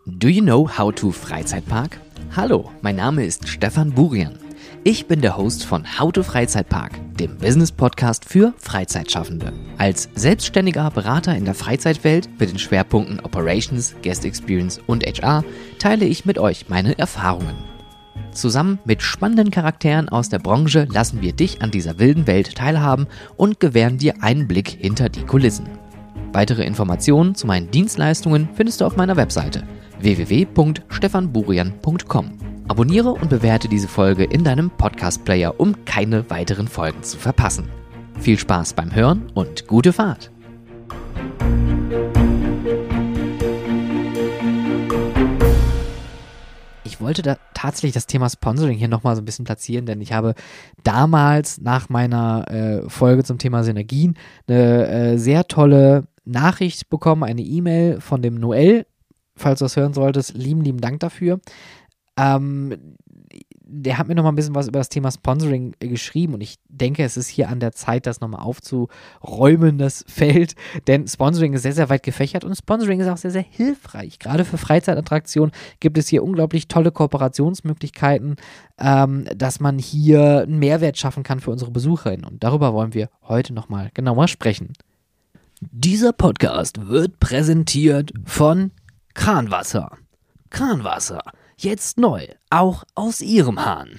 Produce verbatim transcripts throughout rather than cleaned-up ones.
Do you know how to Freizeitpark? Hallo, mein Name ist Stefan Burian. Ich bin der Host von How to Freizeitpark, dem Business-Podcast für Freizeitschaffende. Als selbstständiger Berater in der Freizeitwelt mit den Schwerpunkten Operations, Guest Experience und H R teile ich mit euch meine Erfahrungen. Zusammen mit spannenden Charakteren aus der Branche lassen wir dich an dieser wilden Welt teilhaben und gewähren dir einen Blick hinter die Kulissen. Weitere Informationen zu meinen Dienstleistungen findest du auf meiner Webseite w w w punkt stefan burian punkt com. Abonniere und bewerte diese Folge in deinem Podcast-Player, um keine weiteren Folgen zu verpassen. Viel Spaß beim Hören und gute Fahrt! Ich wollte da tatsächlich das Thema Sponsoring hier nochmal so ein bisschen platzieren, denn ich habe damals nach meiner äh, Folge zum Thema Synergien eine äh, sehr tolle Nachricht bekommen, eine E-Mail von dem Noel. Falls du das hören solltest, lieben, lieben Dank dafür. Ähm, der hat mir nochmal ein bisschen was über das Thema Sponsoring äh, geschrieben und ich denke, es ist hier an der Zeit, das nochmal aufzuräumen, das Feld, denn Sponsoring ist sehr, sehr weit gefächert und Sponsoring ist auch sehr, sehr hilfreich. Gerade für Freizeitattraktionen gibt es hier unglaublich tolle Kooperationsmöglichkeiten, ähm, dass man hier einen Mehrwert schaffen kann für unsere Besucherinnen und darüber wollen wir heute nochmal genauer sprechen. Dieser Podcast wird präsentiert von Kranwasser. Kranwasser. Jetzt neu, auch aus Ihrem Hahn.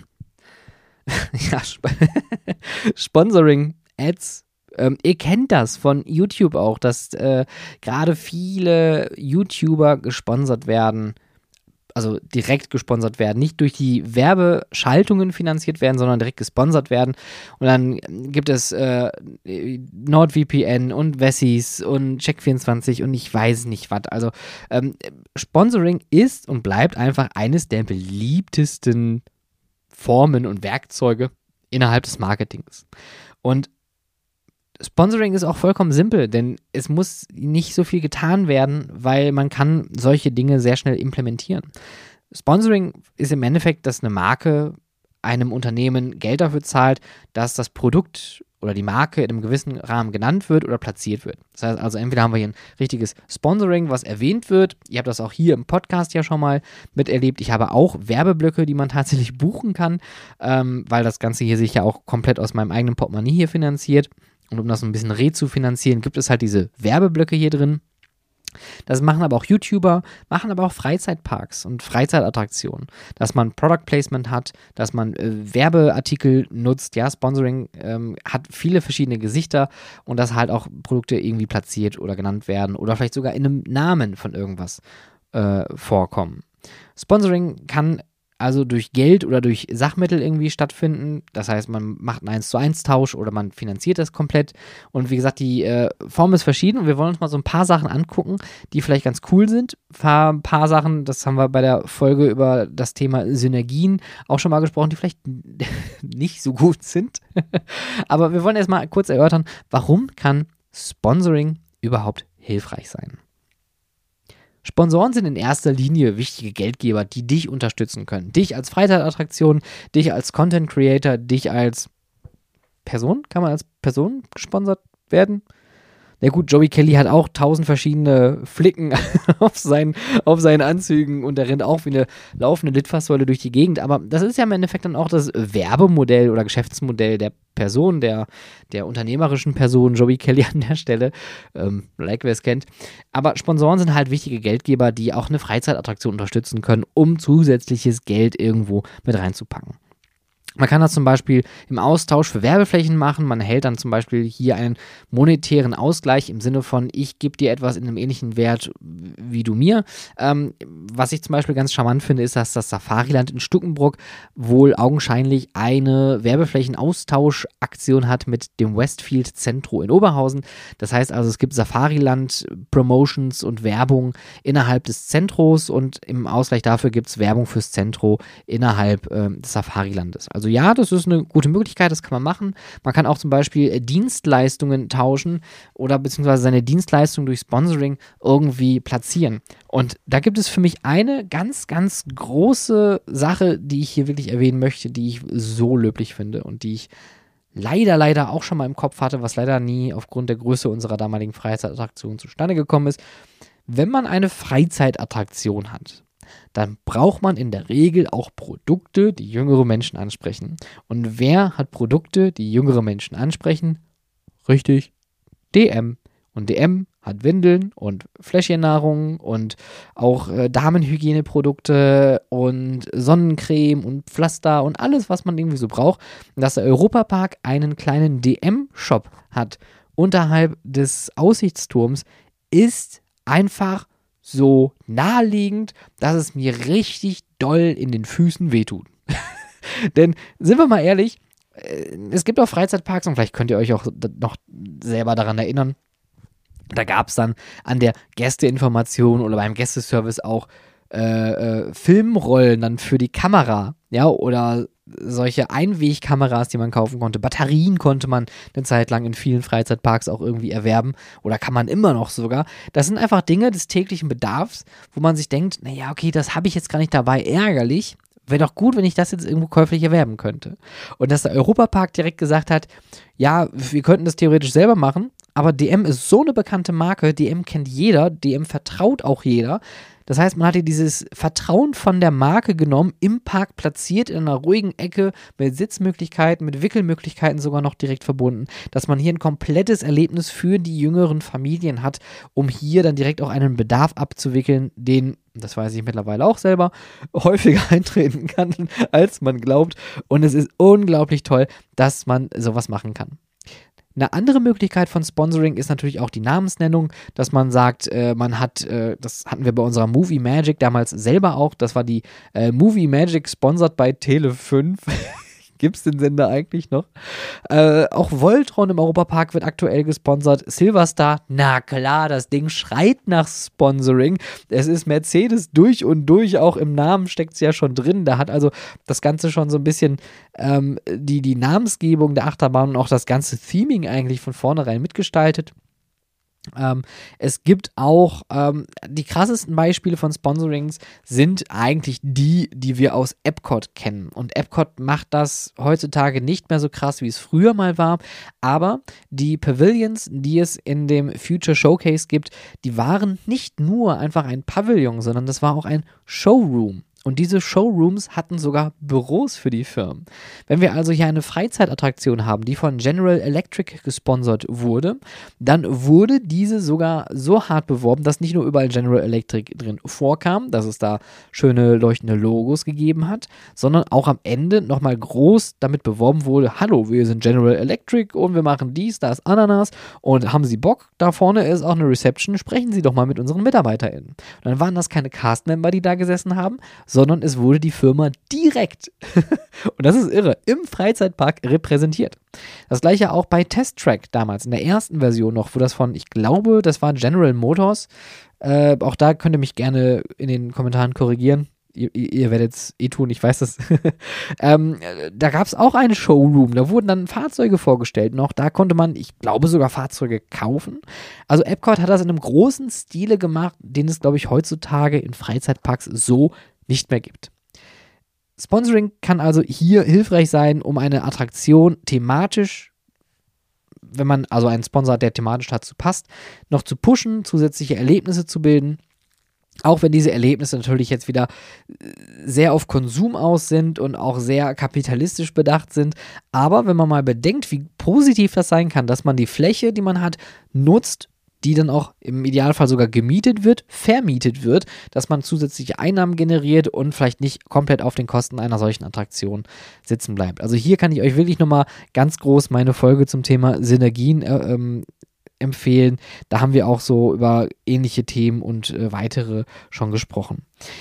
ja, Sp- Sponsoring, Ads, ähm, ihr kennt das von YouTube auch, dass äh, gerade viele YouTuber gesponsert werden, also direkt gesponsert werden, nicht durch die Werbeschaltungen finanziert werden, sondern direkt gesponsert werden. Und dann gibt es äh, NordVPN und Wessis und Check vierundzwanzig und ich weiß nicht was. Also ähm, Sponsoring ist und bleibt einfach eines der beliebtesten Formen und Werkzeuge innerhalb des Marketings. Und Sponsoring ist auch vollkommen simpel, denn es muss nicht so viel getan werden, weil man kann solche Dinge sehr schnell implementieren. Sponsoring ist im Endeffekt, dass eine Marke einem Unternehmen Geld dafür zahlt, dass das Produkt oder die Marke in einem gewissen Rahmen genannt wird oder platziert wird. Das heißt also, entweder haben wir hier ein richtiges Sponsoring, was erwähnt wird. Ihr habt das auch hier im Podcast ja schon mal miterlebt. Ich habe auch Werbeblöcke, die man tatsächlich buchen kann, ähm, weil das Ganze hier sich ja auch komplett aus meinem eigenen Portemonnaie hier finanziert. Und um das ein bisschen rezufinanzieren, gibt es halt diese Werbeblöcke hier drin. Das machen aber auch YouTuber, machen aber auch Freizeitparks und Freizeitattraktionen. Dass man Product Placement hat, dass man äh, Werbeartikel nutzt. Ja, Sponsoring ähm, hat viele verschiedene Gesichter und dass halt auch Produkte irgendwie platziert oder genannt werden oder vielleicht sogar in einem Namen von irgendwas äh, vorkommen. Sponsoring kann also durch Geld oder durch Sachmittel irgendwie stattfinden. Das heißt, man macht einen eins zu eins Tausch oder man finanziert das komplett. Und wie gesagt, die äh, Form ist verschieden und wir wollen uns mal so ein paar Sachen angucken, die vielleicht ganz cool sind. Ein paar Sachen, das haben wir bei der Folge über das Thema Synergien auch schon mal gesprochen, die vielleicht nicht so gut sind. Aber wir wollen erstmal kurz erörtern, warum kann Sponsoring überhaupt hilfreich sein? Sponsoren sind in erster Linie wichtige Geldgeber, die dich unterstützen können. Dich als Freizeitattraktion, dich als Content Creator, dich als Person. Kann man als Person gesponsert werden? Na gut, Joey Kelly hat auch tausend verschiedene Flicken auf seinen, auf seinen Anzügen und er rennt auch wie eine laufende Litfaßsäule durch die Gegend. Aber das ist ja im Endeffekt dann auch das Werbemodell oder Geschäftsmodell der Person, der, der unternehmerischen Person, Joey Kelly an der Stelle, ähm, like wer es kennt. Aber Sponsoren sind halt wichtige Geldgeber, die auch eine Freizeitattraktion unterstützen können, um zusätzliches Geld irgendwo mit reinzupacken. Man kann das zum Beispiel im Austausch für Werbeflächen machen. Man erhält dann zum Beispiel hier einen monetären Ausgleich im Sinne von, ich gebe dir etwas in einem ähnlichen Wert wie du mir. Ähm, was ich zum Beispiel ganz charmant finde, ist, dass das Safariland in Stuckenbrock wohl augenscheinlich eine Werbeflächenaustauschaktion hat mit dem Westfield Centro in Oberhausen. Das heißt also, es gibt Safariland-Promotions und Werbung innerhalb des Zentros und im Ausgleich dafür gibt es Werbung fürs Zentro innerhalb ähm, des Safarilandes. Also ja, das ist eine gute Möglichkeit, das kann man machen. Man kann auch zum Beispiel äh, Dienstleistungen tauschen oder beziehungsweise seine Dienstleistung durch Sponsoring irgendwie platzieren. Und da gibt es für mich eine ganz, ganz große Sache, die ich hier wirklich erwähnen möchte, die ich so löblich finde und die ich leider, leider auch schon mal im Kopf hatte, was leider nie aufgrund der Größe unserer damaligen Freizeitattraktion zustande gekommen ist. wenn man eine Freizeitattraktion hat, dann braucht man in der Regel auch Produkte, die jüngere Menschen ansprechen. Und wer hat Produkte, die jüngere Menschen ansprechen? Richtig, D M. Und D M hat Windeln und Fläschchennahrung und auch äh, Damenhygieneprodukte und Sonnencreme und Pflaster und alles, was man irgendwie so braucht. Und dass der Europapark einen kleinen D M-Shop hat unterhalb des Aussichtsturms, ist einfach so naheliegend, dass es mir richtig doll in den Füßen wehtut. Denn, sind wir mal ehrlich, es gibt auch Freizeitparks und vielleicht könnt ihr euch auch noch selber daran erinnern, da gab es dann an der Gästeinformation oder beim Gästeservice auch äh, äh, Filmrollen dann für die Kamera, ja, oder solche Einwegkameras, die man kaufen konnte. Batterien konnte man eine Zeit lang in vielen Freizeitparks auch irgendwie erwerben oder kann man immer noch sogar. Das sind einfach Dinge des täglichen Bedarfs, wo man sich denkt, naja, okay, das habe ich jetzt gar nicht dabei, ärgerlich. Wäre doch gut, wenn ich das jetzt irgendwo käuflich erwerben könnte. Und dass der Europapark direkt gesagt hat, ja, wir könnten das theoretisch selber machen, aber D M ist so eine bekannte Marke, D M kennt jeder, D M vertraut auch jeder. Das heißt, man hat hier dieses Vertrauen von der Marke genommen, im Park platziert, in einer ruhigen Ecke, mit Sitzmöglichkeiten, mit Wickelmöglichkeiten sogar noch direkt verbunden, dass man hier ein komplettes Erlebnis für die jüngeren Familien hat, um hier dann direkt auch einen Bedarf abzuwickeln, den, das weiß ich mittlerweile auch selber, häufiger eintreten kann, als man glaubt. Und es ist unglaublich toll, dass man sowas machen kann. Eine andere Möglichkeit von Sponsoring ist natürlich auch die Namensnennung, dass man sagt, äh, man hat, äh, das hatten wir bei unserer Movie Magic damals selber auch, das war die äh, Movie Magic sponsored bei Tele fünf. Gibt es den Sender eigentlich noch? Äh, auch Voltron im Europapark wird aktuell gesponsert. Silverstar, na klar, das Ding schreit nach Sponsoring. Es ist Mercedes durch und durch, auch im Namen steckt es ja schon drin. Da hat also das Ganze schon so ein bisschen ähm, die, die Namensgebung der Achterbahn und auch das ganze Theming eigentlich von vornherein mitgestaltet. Ähm, es gibt auch ähm, die krassesten Beispiele von Sponsorings sind eigentlich die, die wir aus Epcot kennen. Und Epcot macht das heutzutage nicht mehr so krass, wie es früher mal war. Aber die Pavilions, die es in dem Future Showcase gibt, die waren nicht nur einfach ein Pavillon, sondern das war auch ein Showroom. Und diese Showrooms hatten sogar Büros für die Firmen. Wenn wir also hier eine Freizeitattraktion haben, die von General Electric gesponsert wurde, dann wurde diese sogar so hart beworben, dass nicht nur überall General Electric drin vorkam, dass es da schöne leuchtende Logos gegeben hat, sondern auch am Ende nochmal groß damit beworben wurde, hallo, wir sind General Electric und wir machen dies, das, Ananas und haben Sie Bock? Da vorne ist auch eine Reception, sprechen Sie doch mal mit unseren MitarbeiterInnen. Und dann waren das keine Castmember, die da gesessen haben, sondern es wurde die Firma direkt, und das ist irre, im Freizeitpark repräsentiert. Das gleiche auch bei Test Track damals, in der ersten Version noch, wo das von, ich glaube, das war General Motors, äh, auch da könnt ihr mich gerne in den Kommentaren korrigieren. Ihr, ihr werdet es eh tun, ich weiß das. ähm, da gab es auch einen Showroom, da wurden dann Fahrzeuge vorgestellt und auch da konnte man, ich glaube, sogar Fahrzeuge kaufen. Also Epcot hat das in einem großen Stile gemacht, den es, glaube ich, heutzutage in Freizeitparks so nicht mehr gibt. Sponsoring kann also hier hilfreich sein, um eine Attraktion thematisch, wenn man also einen Sponsor hat, der thematisch dazu passt, noch zu pushen, zusätzliche Erlebnisse zu bilden. Auch wenn diese Erlebnisse natürlich jetzt wieder sehr auf Konsum aus sind und auch sehr kapitalistisch bedacht sind. Aber wenn man mal bedenkt, wie positiv das sein kann, dass man die Fläche, die man hat, nutzt, die dann auch im Idealfall sogar gemietet wird, vermietet wird, dass man zusätzliche Einnahmen generiert und vielleicht nicht komplett auf den Kosten einer solchen Attraktion sitzen bleibt. Also hier kann ich euch wirklich nochmal ganz groß meine Folge zum Thema Synergien äh, ähm, empfehlen. Da haben wir auch so über ähnliche Themen und äh, weitere schon gesprochen.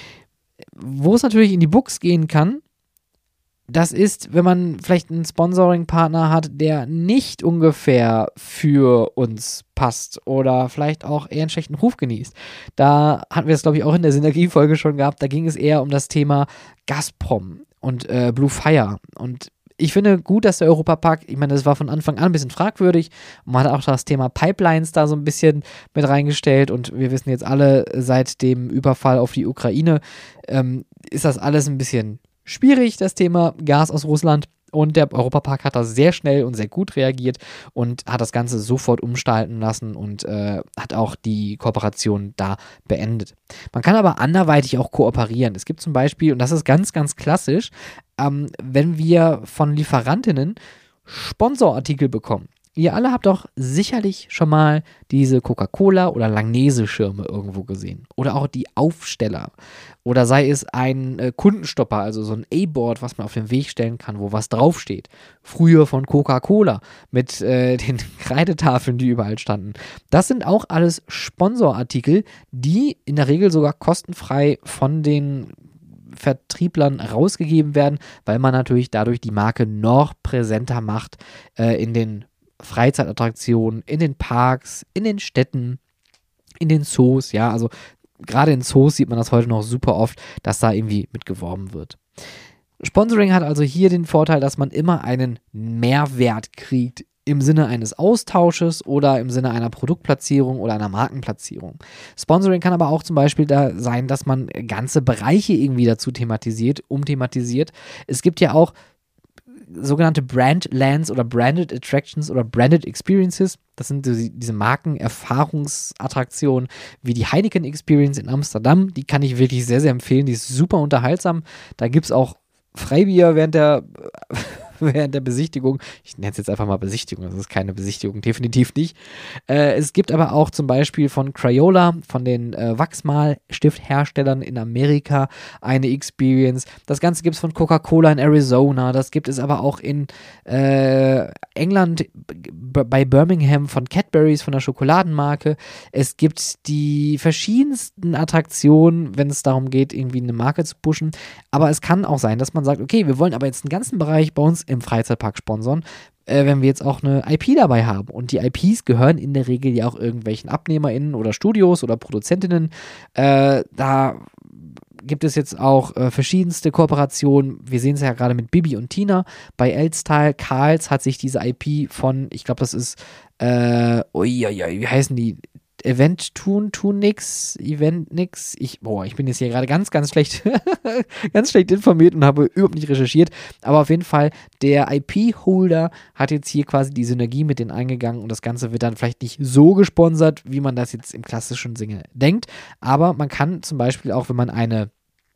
Wo es natürlich in die Books gehen kann, das ist, wenn man vielleicht einen Sponsoring-Partner hat, der nicht ungefähr für uns passt oder vielleicht auch eher einen schlechten Ruf genießt. Da hatten wir es, glaube ich, auch in der Synergie-Folge schon gehabt. Da ging es eher um das Thema Gazprom und äh, Blue Fire. Und ich finde gut, dass der Europapark, ich meine, das war von Anfang an ein bisschen fragwürdig. Man hat auch das Thema Pipelines da so ein bisschen mit reingestellt und wir wissen jetzt alle, seit dem Überfall auf die Ukraine ähm, ist das alles ein bisschen schwierig, das Thema Gas aus Russland. Und der Europapark hat da sehr schnell und sehr gut reagiert und hat das Ganze sofort umgestalten lassen und äh, hat auch die Kooperation da beendet. Man kann aber anderweitig auch kooperieren. Es gibt zum Beispiel, und das ist ganz, ganz klassisch, ähm, wenn wir von Lieferantinnen Sponsorartikel bekommen. Ihr alle habt doch sicherlich schon mal diese Coca-Cola- oder Langnese-Schirme irgendwo gesehen. Oder auch die Aufsteller. Oder sei es ein äh, Kundenstopper, also so ein A-Board, was man auf den Weg stellen kann, wo was draufsteht. Früher von Coca-Cola mit äh, den Kreidetafeln, die überall standen. Das sind auch alles Sponsorartikel, die in der Regel sogar kostenfrei von den Vertrieblern rausgegeben werden, weil man natürlich dadurch die Marke noch präsenter macht äh, in den Freizeitattraktionen, in den Parks, in den Städten, in den Zoos, ja, also gerade in Zoos sieht man das heute noch super oft, dass da irgendwie mit geworben wird. Sponsoring hat also hier den Vorteil, dass man immer einen Mehrwert kriegt im Sinne eines Austausches oder im Sinne einer Produktplatzierung oder einer Markenplatzierung. Sponsoring kann aber auch zum Beispiel da sein, dass man ganze Bereiche irgendwie dazu thematisiert, umthematisiert. Es gibt ja auch sogenannte Brandlands oder Branded Attractions oder Branded Experiences. Das sind diese Markenerfahrungsattraktionen wie die Heineken Experience in Amsterdam. Die kann ich wirklich sehr, sehr empfehlen. Die ist super unterhaltsam. Da gibt es auch Freibier während der während der Besichtigung. Ich nenne es jetzt einfach mal Besichtigung, das ist keine Besichtigung, definitiv nicht. Äh, es gibt aber auch zum Beispiel von Crayola, von den äh, Wachsmalstiftherstellern in Amerika, eine Experience. Das Ganze gibt es von Coca-Cola in Arizona, das gibt es aber auch in äh, England b- bei Birmingham von Cadburys, von der Schokoladenmarke. Es gibt die verschiedensten Attraktionen, wenn es darum geht, irgendwie eine Marke zu pushen. Aber es kann auch sein, dass man sagt, okay, wir wollen aber jetzt einen ganzen Bereich bei uns im Freizeitpark sponsern, äh, wenn wir jetzt auch eine I P dabei haben. Und die I Ps gehören in der Regel ja auch irgendwelchen AbnehmerInnen oder Studios oder Produzentinnen. Äh, da gibt es jetzt auch äh, verschiedenste Kooperationen. Wir sehen es ja gerade mit Bibi und Tina. Bei Elstyle, Karls hat sich diese I P von, ich glaube, das ist, äh, uiuiui, wie heißen die? Event tun, tun nix, Event nix. Ich, boah, ich bin jetzt hier gerade ganz, ganz schlecht, ganz schlecht informiert und habe überhaupt nicht recherchiert. Aber auf jeden Fall, der I P-Holder hat jetzt hier quasi die Synergie mit denen eingegangen und das Ganze wird dann vielleicht nicht so gesponsert, wie man das jetzt im klassischen Sinne denkt. Aber man kann zum Beispiel auch, wenn man eine,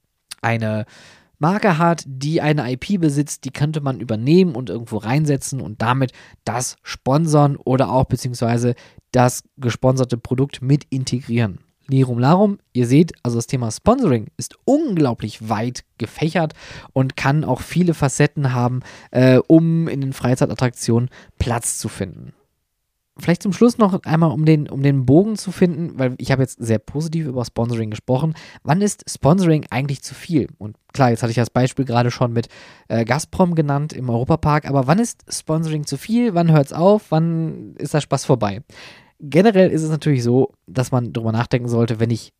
eine Marke hat, die eine I P besitzt, die könnte man übernehmen und irgendwo reinsetzen und damit das sponsern oder auch beziehungsweise das gesponserte Produkt mit integrieren. Lirum Larum, ihr seht, also das Thema Sponsoring ist unglaublich weit gefächert und kann auch viele Facetten haben, äh, um in den Freizeitattraktionen Platz zu finden. Vielleicht zum Schluss noch einmal, um den, um den Bogen zu finden, weil ich habe jetzt sehr positiv über Sponsoring gesprochen. Wann ist Sponsoring eigentlich zu viel? Und klar, jetzt hatte ich das Beispiel gerade schon mit äh, Gazprom genannt im Europapark, aber wann ist Sponsoring zu viel? Wann hört es auf? Wann ist der Spaß vorbei? Generell ist es natürlich so, dass man darüber nachdenken sollte, wenn ich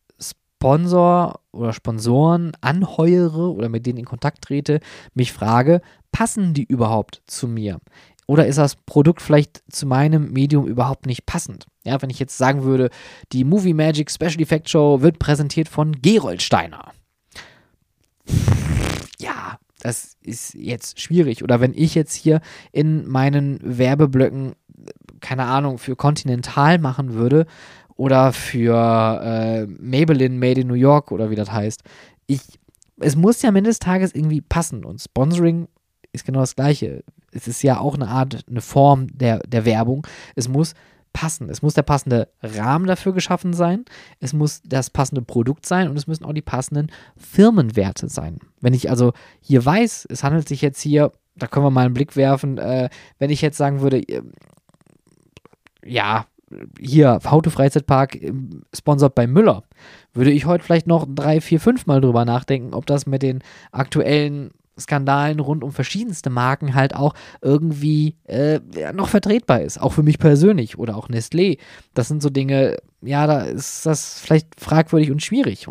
Sponsor oder Sponsoren anheuere oder mit denen in Kontakt trete, mich frage, passen die überhaupt zu mir? Oder ist das Produkt vielleicht zu meinem Medium überhaupt nicht passend? Ja, wenn ich jetzt sagen würde, die Movie Magic Special Effect Show wird präsentiert von Gerold Steiner. Ja, das ist jetzt schwierig. Oder wenn ich jetzt hier in meinen Werbeblöcken, keine Ahnung, für Continental machen würde oder für äh, Maybelline Made in New York oder wie das heißt. Ich, es muss ja am Ende des Tages irgendwie passen und Sponsoring ist genau das Gleiche. Es ist ja auch eine Art, eine Form der, der Werbung. Es muss passen. Es muss der passende Rahmen dafür geschaffen sein. Es muss das passende Produkt sein und es müssen auch die passenden Firmenwerte sein. Wenn ich also hier weiß, es handelt sich jetzt hier, da können wir mal einen Blick werfen, äh, wenn ich jetzt sagen würde, äh, ja, hier, Auto-Freizeitpark, äh, sponsert bei Müller, würde ich heute vielleicht noch drei, vier, fünf Mal drüber nachdenken, ob das mit den aktuellen Skandalen rund um verschiedenste Marken halt auch irgendwie äh, noch vertretbar ist. Auch für mich persönlich oder auch Nestlé. Das sind so Dinge, ja, da ist das vielleicht fragwürdig und schwierig. Und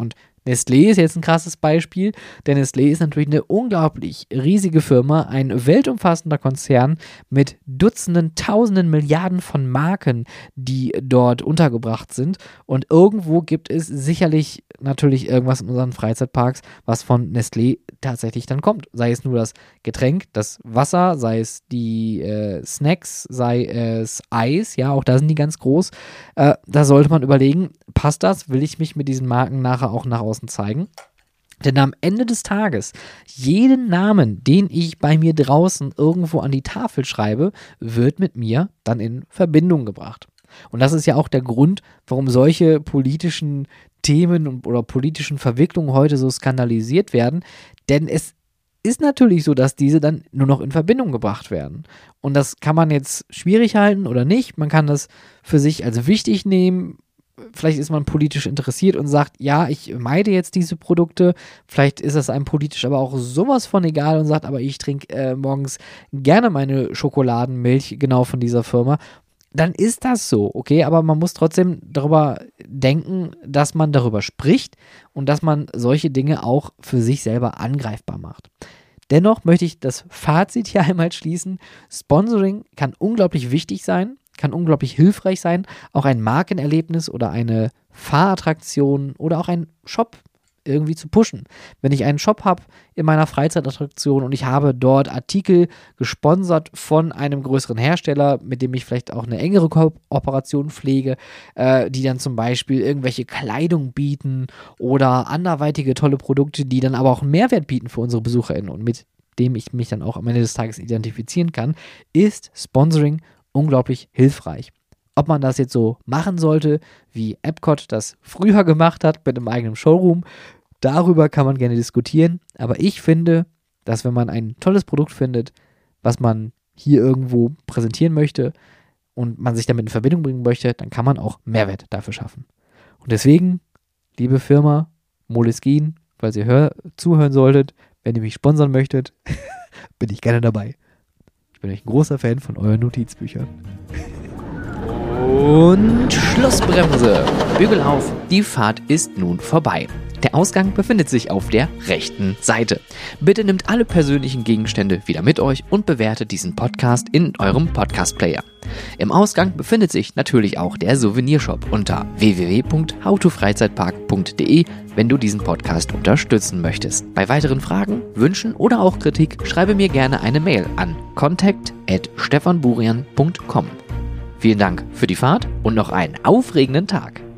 Nestlé ist jetzt ein krasses Beispiel, denn Nestlé ist natürlich eine unglaublich riesige Firma, ein weltumfassender Konzern mit Dutzenden, Tausenden, Milliarden von Marken, die dort untergebracht sind. Und irgendwo gibt es sicherlich natürlich irgendwas in unseren Freizeitparks, was von Nestlé tatsächlich dann kommt. Sei es nur das Getränk, das Wasser, sei es die äh, Snacks, sei es Eis, ja, auch da sind die ganz groß. Äh, da sollte man überlegen, passt das? Will ich mich mit diesen Marken nachher auch nach außen zeigen? Denn am Ende des Tages, jeden Namen, den ich bei mir draußen irgendwo an die Tafel schreibe, wird mit mir dann in Verbindung gebracht. Und das ist ja auch der Grund, warum solche politischen Themen oder politischen Verwicklungen heute so skandalisiert werden. Denn es ist natürlich so, dass diese dann nur noch in Verbindung gebracht werden. Und das kann man jetzt schwierig halten oder nicht. Man kann das für sich als wichtig nehmen. Vielleicht ist man politisch interessiert und sagt, ja, ich meide jetzt diese Produkte. Vielleicht ist es einem politisch aber auch sowas von egal und sagt, aber ich trinke äh, morgens gerne meine Schokoladenmilch genau von dieser Firma. Dann ist das so, okay, aber man muss trotzdem darüber denken, dass man darüber spricht und dass man solche Dinge auch für sich selber angreifbar macht. Dennoch möchte ich das Fazit hier einmal schließen. Sponsoring kann unglaublich wichtig sein, kann unglaublich hilfreich sein, auch ein Markenerlebnis oder eine Fahrattraktion oder auch ein Shop irgendwie zu pushen. Wenn ich einen Shop habe in meiner Freizeitattraktion und ich habe dort Artikel gesponsert von einem größeren Hersteller, mit dem ich vielleicht auch eine engere Kooperation pflege, äh, die dann zum Beispiel irgendwelche Kleidung bieten oder anderweitige tolle Produkte, die dann aber auch einen Mehrwert bieten für unsere BesucherInnen und mit dem ich mich dann auch am Ende des Tages identifizieren kann, ist Sponsoring unglaublich hilfreich. Ob man das jetzt so machen sollte, wie Epcot das früher gemacht hat mit einem eigenen Showroom, darüber kann man gerne diskutieren. Aber ich finde, dass wenn man ein tolles Produkt findet, was man hier irgendwo präsentieren möchte und man sich damit in Verbindung bringen möchte, dann kann man auch Mehrwert dafür schaffen. Und deswegen, liebe Firma Moleskine, falls ihr hör- zuhören solltet, wenn ihr mich sponsern möchtet, bin ich gerne dabei. Ich bin euch ein großer Fan von euren Notizbüchern. Und Schlussbremse. Bügel auf, die Fahrt ist nun vorbei. Der Ausgang befindet sich auf der rechten Seite. Bitte nehmt alle persönlichen Gegenstände wieder mit euch und bewertet diesen Podcast in eurem Podcast-Player. Im Ausgang befindet sich natürlich auch der Souvenirshop unter w w w punkt how to freizeitpark punkt d e, wenn du diesen Podcast unterstützen möchtest. Bei weiteren Fragen, Wünschen oder auch Kritik schreibe mir gerne eine Mail an contact at stefan burian punkt com. Vielen Dank für die Fahrt und noch einen aufregenden Tag.